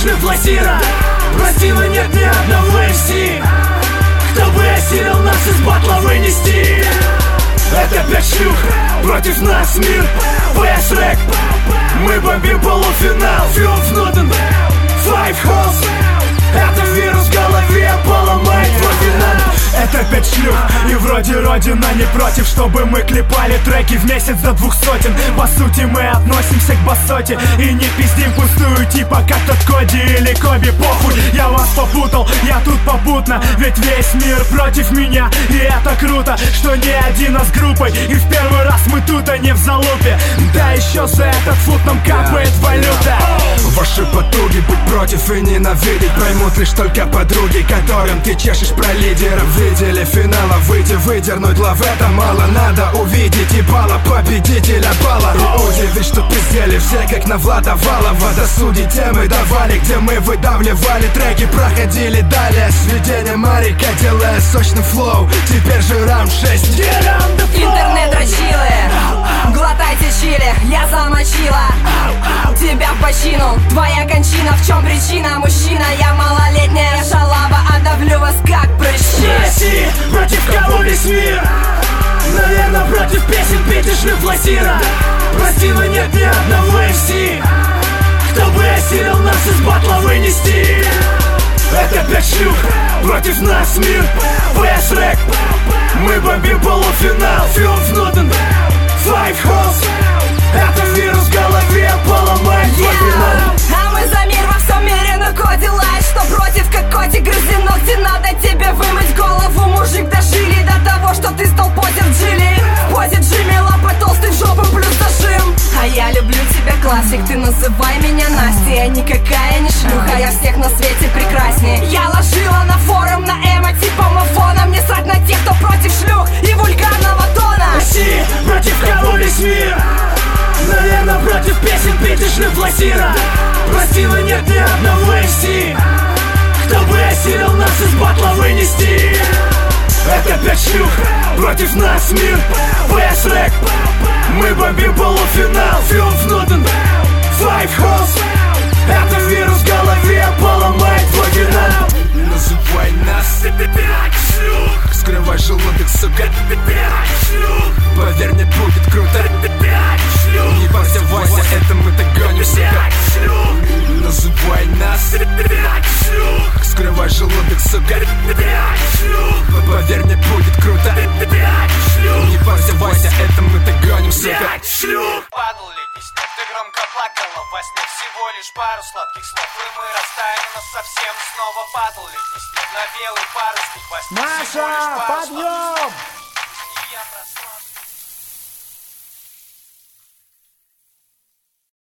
шлюх лосира. Прости, но нет ни одного MC, кто бы осилил нас из батла вынести. Это 5 шлюх, против нас мир. PS Rec, мы бомбим полуфинал. Филмс Нотен, Five Holes. Это вирус в голове поломает твой финал. Это 5 шлюх, и вроде родина не против, чтобы мы клепали треки в месяц до 200. По сути мы относимся к басоте и не пиздим пустую, типа как тот Коди или Коби. Похуй, я вас попутал, я тут попутно, ведь весь мир против меня. И это круто, что не один, а с группой, и в первый раз мы тут, а не в залупе. Да еще за этот фут нам капает валюта. Ваши потуги быть против и ненавидеть поймут лишь только подруги, которым ты чешешь про лидеров. Видели финала, выдернуть лав, это мало. Надо увидеть ебало победителя бала. И удивить, что пиздели все как на Влада Валова. Досуди темы давали, где мы выдавливали треки, проходили далее. Сведение Марика, делая сочный флоу. Теперь же раунд 6. Интернет-дрочилы, глотайте чили, я замочила тебя в бочину. Твоя кончина, в чем причина? Мужчина, я малолетняя шалава, отдавлю вас как прыщи. Россия, против кого весь мир? Наверное, против песен Пети шлюх лосира. Прости, но нет ни одного MC, кто бы осилил нас из батла вынести. Это 5 шлюх, против нас мир. PS Rec, мы бомбим полуфинал. Филмс Нотен, Five Holes. Это вирус в голове поломает твой финал. А мы за мир во всем мире, но Коди лает, что против, как котик грызи ногти. Надо тебе вымыть голову, мужик, дожили до того, что ты стал позер Джили. В позе Джимми, лапы толстый в жопу плюс зажим. А я люблю тебя, классик, ты называй меня Настей. Я никакая не шлюха, я всех на свете прекраснее. Я ложила на форум, на эмо типа мафона. Мне срать на тех, кто против шлюх и вульгарного тона. Россия, против кого весь мир? Наверное, против песен Пети шлюх лосира. Прости, но нет ни одного MC, кто бы осилил нас из батла вынести. Это 5 шлюх, против нас мир. PS Rec, мы бомбим полуфинал. Филмс Нотен, Five Holes. Это вирус в голове поломает твой финал. Называй нас 5 шлюх, скрывай желудок, сука. 5 шлюх, поверь, мне будет круто. 5 шлюх, не парься, Вася, это мы догоним, сука. 5 шлюх, называй нас 5 шлюх, скрывай желудок, сука. 5 шлюх, поверь, мне будет круто. 5 шлюх, не парься, Вася, это мы догоним, сука. 5 шлюх. Падал летний снег, ты громко плакала во сне. Всего лишь пару сладких слов, и мы растаяли, но совсем снова падал летний снег на белый парусник во сне. Маша, подъем!